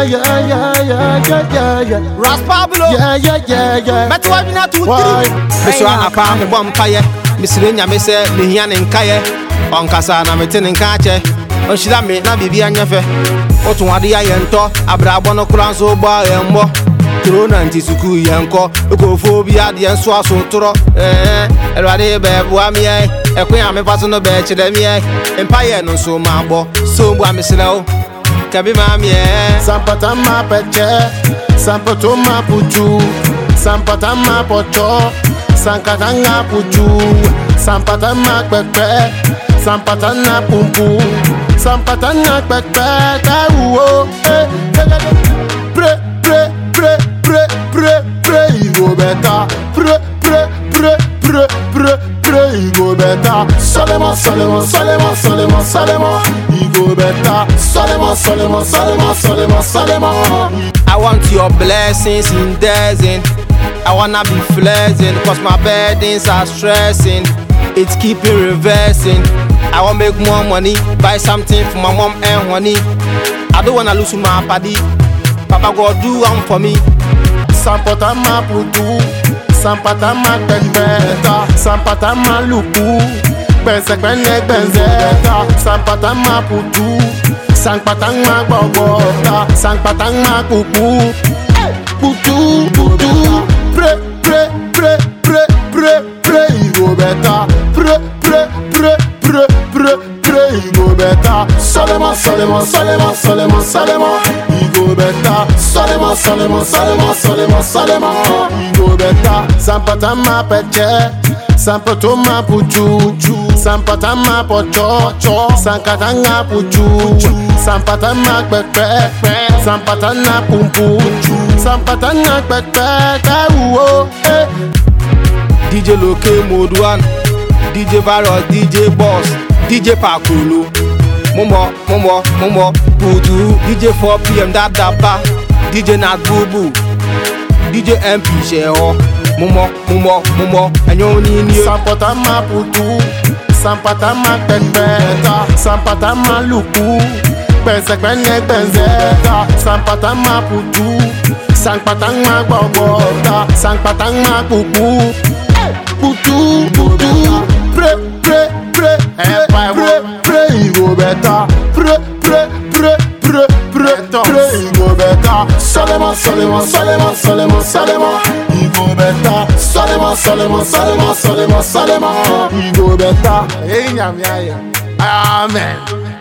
Ras Pablo. Metu wa bina tu tiri. Meso anapa me bom paye. Misire nyame se mehia ne nkaye. Onkasa na mete ne nkache. Onshira me na bibi anyefe. Otu ade ya yento abrabo no kura nso gba yembo. Corona nti suku yenko ekofo bi ade enso aso toro elwade be bua mi ekwe ame paso no be chede mi empaye no so ma gbo so bua mi selew kabi ma mi sampata ma peche sampoto ma puju sampata ma pocho sankata nga puju sampata ma pepe sampata na pumpu sampata na pepe ka uo Pray, you go better. Pray, you go better. Solema, you go better. Solema. I want your blessings in dancing. I wanna be flexing, cause my burdens are stressing. It's keeping reversing. I wanna make more money, buy something for my mom and honey. I don't wanna lose my paddy. Papa God do one for me. Sampata ma putu, sampata ma pepe, sampata ma luku, benze kwene benzeta, sampata ma putu, sampata ma bobo, sampata ma kuku, putu, pray, you go better, pray, you go better, Solema, you go better, Solema, you go better, sampata ma peche, sampato ma puju, sampata ma pocho, sankata nga puju, sampata ma pepe, sampata na pumpu, sampata na pepe, ka uo, DJ Loke Mode 1, DJ Virus, DJ Boss, DJ Pakulu, Momo, Pudu, DJ 4PM Dadaba, DJ Nat Bubu, DJ MP Sheho, Momo, Anyoni, sampata ma putu, sampata ma pepe, sampata ma luku, benze kwene benzeta, sampata ma putu, sampata ma bobo, sampata ma kuku, putu, pray, you go better, pray, you go better, Solema, you go better, Solema, you go better, Amen.